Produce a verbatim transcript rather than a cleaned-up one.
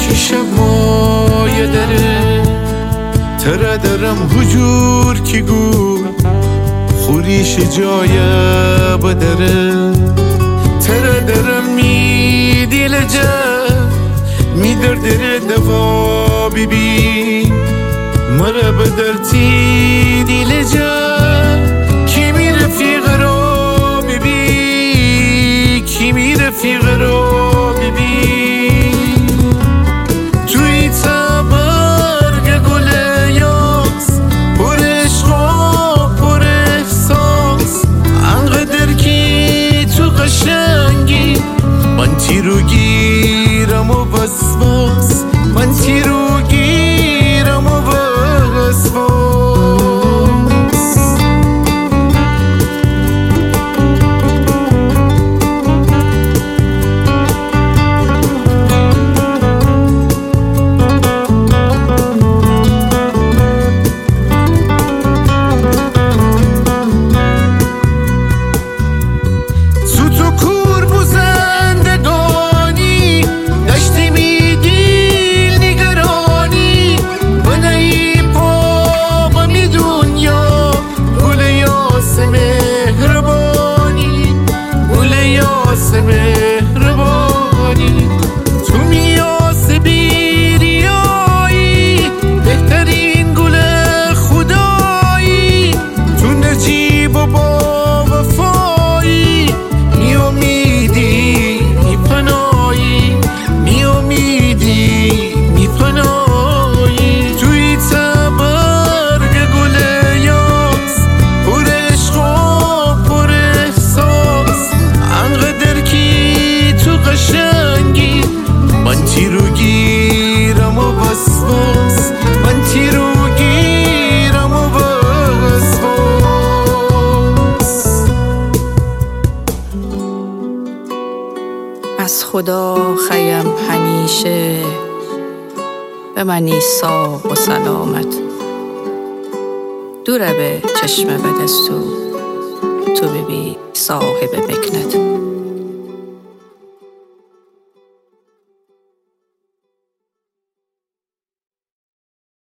که شب مایه داره تره درم حجور کی گو خوریش جای بدره تره درم می دیل جا می در دره دوا بی بی مرا بدرتی دیل جا کی می رفیق رو بی بی کی می رفیق رو بی بی توی تبرگ گل یاس پر عشق و پر احساس انقدر کی تو قشنگی من تیرو گیرم و بس باز من تیرو گیرم و بس باز مهربانی تو میاس بیریایی بهترین گل خدایی تو نجیب و با وفایی می امیدی می پنایی می امیدی می پنایی توی تبرگ گل یاس پر عشق و پر احساس انقدر کی تو قشنگی من تیرو گیرم و بس باز من تیرو گیرم و بس باز از خدا خیم همیشه به منی ساق و سلامت دوره به چشم بد از تو تو ببی صاحب مکنت